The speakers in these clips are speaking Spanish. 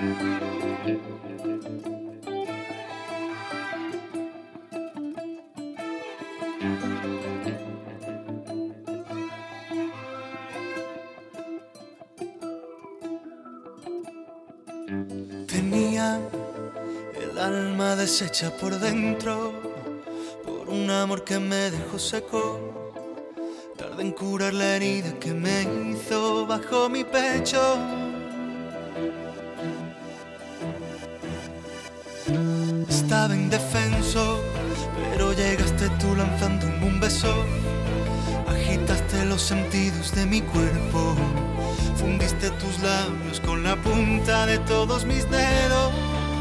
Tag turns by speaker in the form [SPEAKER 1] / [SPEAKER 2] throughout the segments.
[SPEAKER 1] Tenía el alma deshecha por dentro por un amor que me dejó seco. Tardé en curar la herida que me hizo bajo mi pecho. Estaba indefenso, pero llegaste tú lanzándome un beso. Agitaste los sentidos de mi cuerpo. Fundiste tus labios con la punta de todos mis dedos.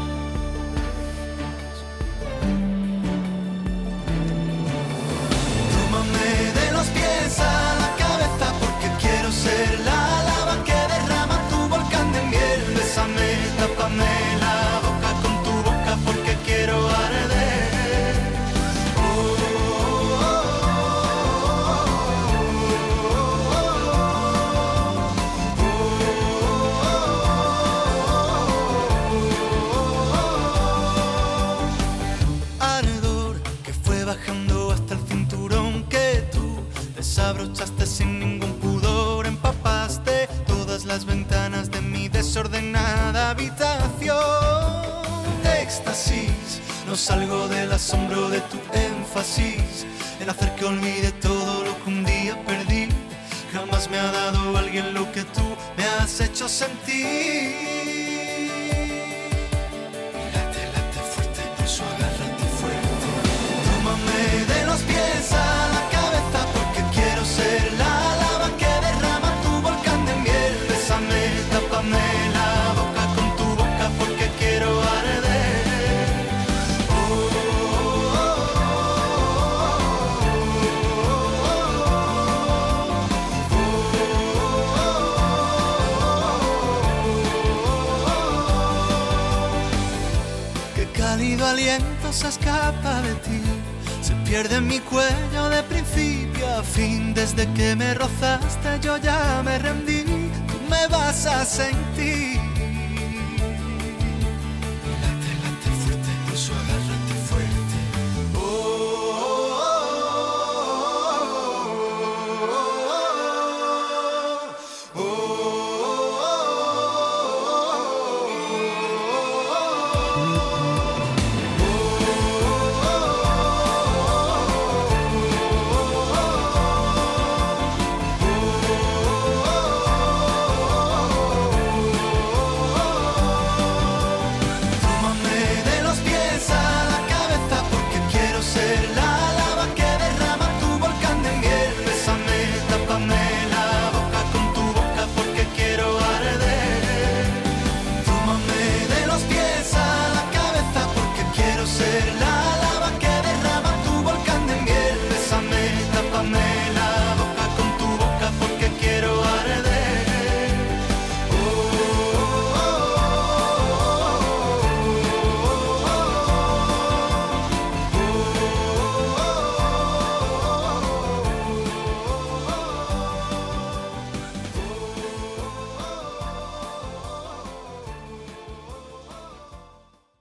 [SPEAKER 1] Tómame de los pies a la cabeza porque quiero ser la lava que derrama tu volcán de miel. Bésame, tápame la boca con tu boca porque quiero arder. Bajando hasta el cinturón que tú desabrochaste sin ningún pudor. Empapaste todas las ventanas de mi desordenada habitación. Éxtasis, no salgo del asombro de tu énfasis en hacer que olvide todo lo que un día perdí. Jamás me ha dado alguien lo que tú me has hecho sentir. De los pies a la cabeza porque quiero ser la lava que derrama tu volcán de miel. Bésame, tápame la boca con tu boca porque quiero arder. Qué cálido aliento se escapa de ti. Se pierde en mi cuello de principio a fin. Desde que me rozaste yo ya me rendí. Tú me vas a sentir.